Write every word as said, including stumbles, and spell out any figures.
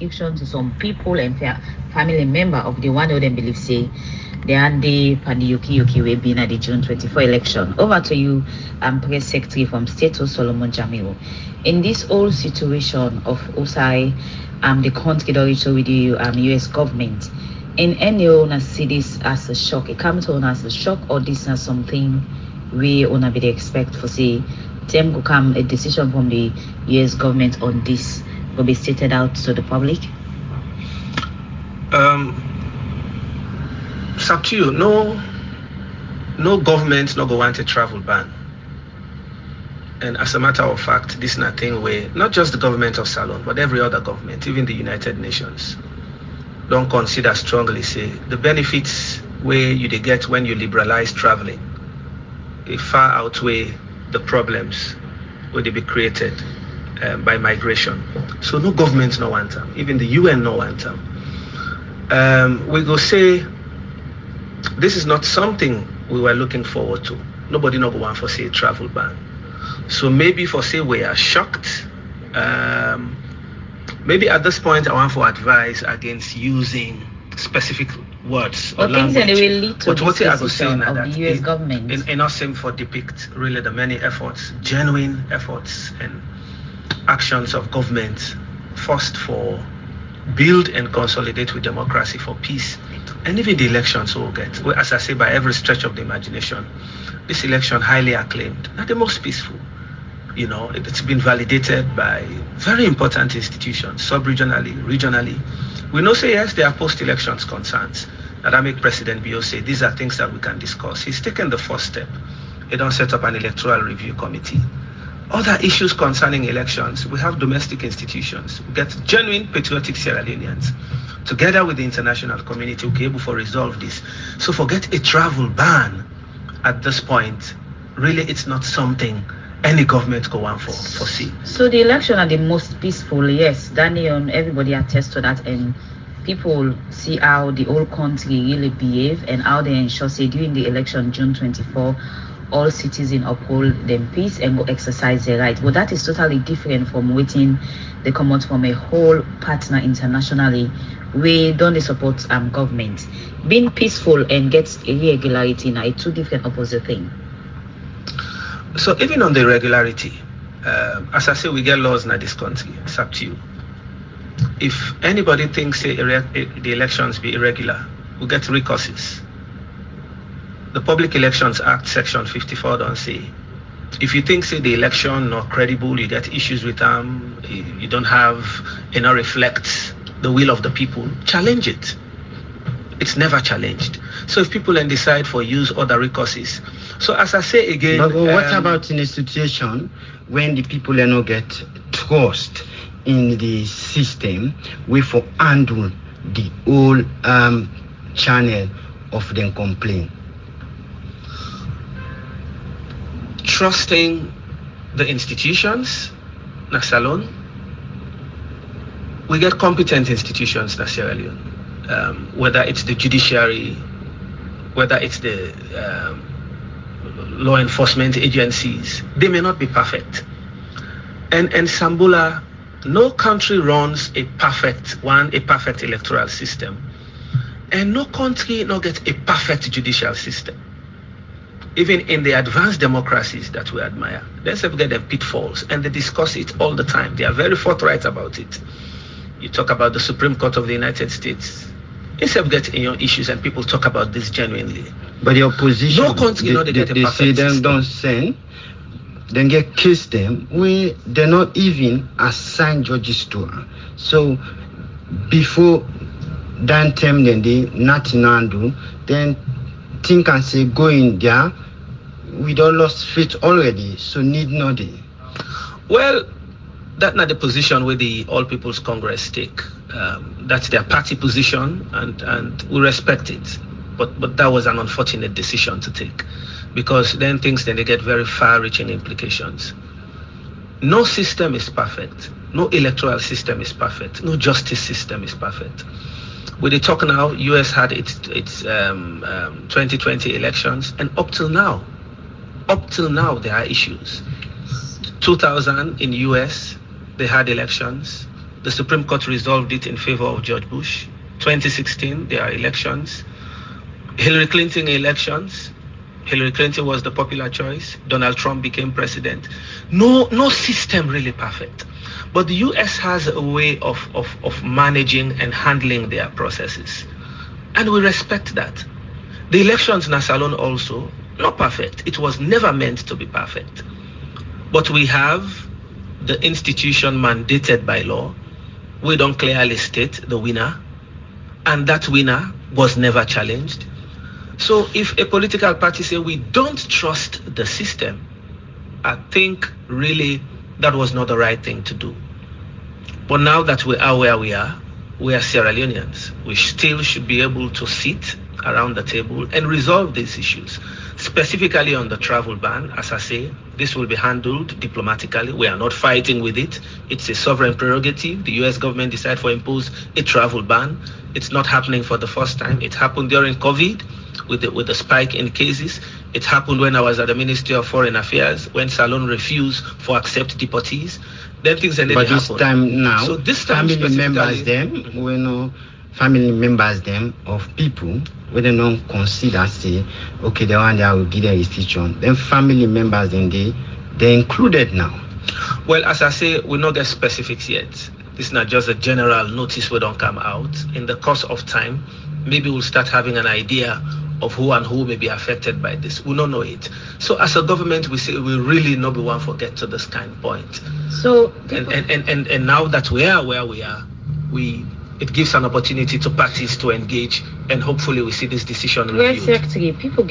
satisfaction to some people and fa- family member of the one who them believe say they and they and the Yuki Yuki will be in the June twenty-fourth election. Over to you, um, Press Secretary from State Solomon Jamiu. In this whole situation of Osai, um, the country also with the um, U S government, in any owner see this as a shock, it comes to as a shock, or this is something we owner be expect for say them could come a decision from the U S government on this will be stated out to the public? Um, it's up to you. No, no government no go want a travel ban. And as a matter of fact, this is nothing where not just the government of Salon, but every other government, even the United Nations, don't consider strongly say the benefits where you they get when you liberalize traveling, they far outweigh the problems where they be created um, by migration. So no government no want them, even the U N no want them. Um, we go say this is not something we were looking forward to. Nobody no go want for say a travel ban. So maybe for say we are shocked. Um, maybe at this point I want to advise against using specific words or well, language. Things that will lead to but what this I go say decision of that the U S it, government. In, in not same for depict really the many efforts, genuine efforts and actions of government first for build and consolidate with democracy for peace. And even the elections will get, as I say, by every stretch of the imagination, this election highly acclaimed, not the most peaceful. You know, it's been validated by very important institutions, sub-regionally, regionally. We know say yes, there are post-elections concerns that I make President Bio say these are things that we can discuss. He's taken the first step. He don't set up an electoral review committee. Other issues concerning elections, we have domestic institutions. We get genuine patriotic Sierra Leoneans. Together with the international community, we'll be able to resolve this. So forget a travel ban at this point. Really, it's not something any government go on for foresee. So the election are the most peaceful, yes. Daniel, everybody attests to that, and people see how the whole country really behave and how they ensure say during the election June twenty-fourth all citizens uphold them peace and go exercise their right. But that is totally different from waiting they come out from a whole partner internationally. We don't support um government. Being peaceful and get irregularity now are two different opposite things. So even on the irregularity, uh, as I say, we get laws in this country. It's up to you. If anybody thinks say, irre- the elections be irregular, we get recourses. The Public Elections Act, Section fifty-four, don't say if you think say the election not credible, you get issues with them, you don't have, you know, reflect the will of the people, challenge it. It's never challenged. So if people then decide for use other recourses. So as I say again, but what um, about in a situation when the people are not get trust in the system, we for handle the whole um, channel of the complaint? Trusting the institutions, na Salon, we get competent institutions na Sierra Leone, um, whether it's the judiciary, whether it's the um, law enforcement agencies, they may not be perfect. And and Sambula, no country runs a perfect one, a perfect electoral system, and no country not get a perfect judicial system. Even in the advanced democracies that we admire, they have get them pitfalls, and they discuss it all the time. They are very forthright about it. You talk about the Supreme Court of the United States. Instead of getting your issues, and people talk about this genuinely. But the opposition, no country, they, not they, they, get a they say them system. don't send, then get kiss them. We they're not even assigned judges to her. So before that time, then they nothing undo, then think and say go in there. We don't lost faith already, so need nothing. Well, that's not the position where the All People's Congress take. Um, that's their party position, and, and we respect it. But but that was an unfortunate decision to take, because then things then they get very far-reaching implications. No system is perfect. No electoral system is perfect. No justice system is perfect. With the talk now, U S had its its um, um, twenty twenty elections, and up till now, up till now there are issues. two thousand in U S, they had elections. The Supreme Court resolved it in favor of George Bush. twenty sixteen, there are elections. Hillary Clinton elections. Hillary Clinton was the popular choice. Donald Trump became president. No, no system really perfect. But the U S has a way of, of, of managing and handling their processes. And we respect that. The elections in Salone also, not perfect. It was never meant to be perfect. But we have the institution mandated by law. We don't clearly state the winner. And that winner was never challenged. So if a political party say we don't trust the system, I think really that was not the right thing to do. But now that we are where we are, we are Sierra Leoneans. We still should be able to sit around the table and resolve these issues. Specifically on the travel ban, as I say, this will be handled diplomatically. We are not fighting with it. It's a sovereign prerogative. The U S government decided to impose a travel ban. It's not happening for the first time. It happened during COVID with the, with the spike in cases. It happened when I was at the Ministry of Foreign Affairs, when Salone refused to accept deportees. Then things ended But this happen. time now, so this time family members them, we know family members them of people, we don't consider say, okay, the one that will give a restriction. Then family members then they they included now. Well, as I say, we not get specifics yet. This is not just a general notice we don't come out. In the course of time, maybe we'll start having an idea of who and who may be affected by this. We don't know it. So as a government, we say we really not be one forget to this kind of point. So and, and, and, and, and now that we are where we are, we it gives an opportunity to parties to engage, and hopefully we see this decision reviewed. Secretary, people